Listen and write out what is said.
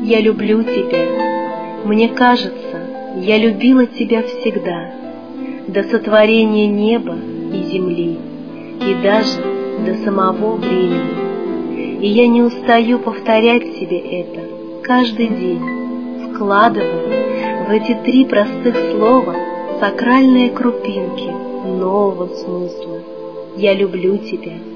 я люблю тебя. Мне кажется, я любила тебя всегда, до сотворения неба и земли, и даже до самого времени. И я не устаю повторять себе это каждый день, вкладывая в эти 3 простых слова сакральные крупинки нового смысла. Я люблю тебя.